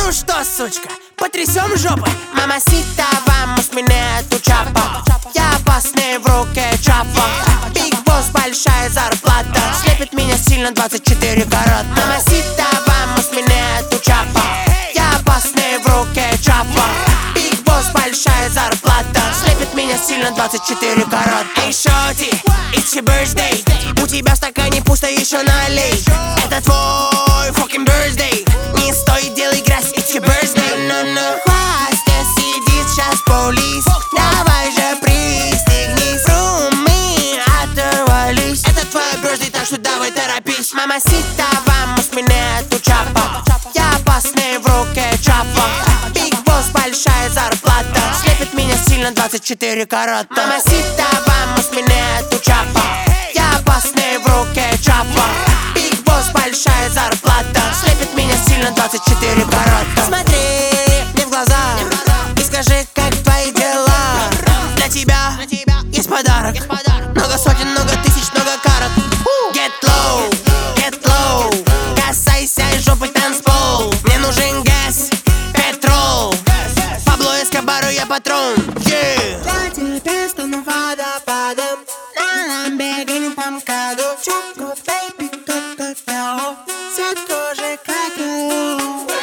Ну что, сучка, потрясем жопой? Мамасита, vamos меня эту чапа. Я опасный в руке чапа. Big Boss, большая зарплата. Слепит меня сильно 24 карат. Мамасита, vamos меня эту чапа. Я опасный в руке чапа. Big Boss, большая зарплата. Слепит меня сильно 24 карат. Эй, шоти, it's your birthday. У тебя в стакане пусто, еще налей. Это твой fucking birthday. Не стой, делай грязь, it's your birthday. No. Хвасте сидит сейчас полис. Давай же пристегнись. Руми, оторвались. Это твой birthday, так что давай торопись. Мамасита, vamos меня эту чапа. Я опасный в руке чапа. Big Boss, большая зарплата. Слепит меня сильно 24 карата. Мамасита, vamos меня эту чапа. Я опасный в руке чапа. Big Boss, большая зарплата. Слепит меня сильно 24 карата. Смотри мне в глаза и скажи, как твои дела. Для тебя есть подарок. Много сотен, много тысяч, много карат. Get low, касайся жопой танцпол. Мне нужен газ, петрол. Пабло Эскобару я патрон. Я тебе стану водопадом. На бегаем по МКАДу. Чуку, бейби, как-как-мяу. Цвет кожи, как у.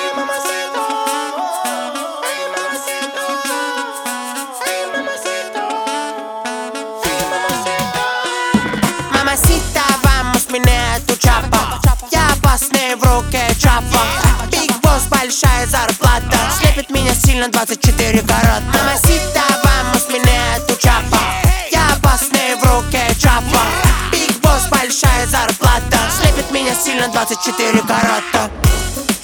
Мамасита, vamos меня эту чапа. Я опасный в руке чапа. Big Boss, большая зарплата. Слепит меня сильно 24 карат. Мамасита, vamos меня эту чапа. Я опасный в руке чапа. Big Boss, большая зарплата. Слепит меня сильно 24 карата.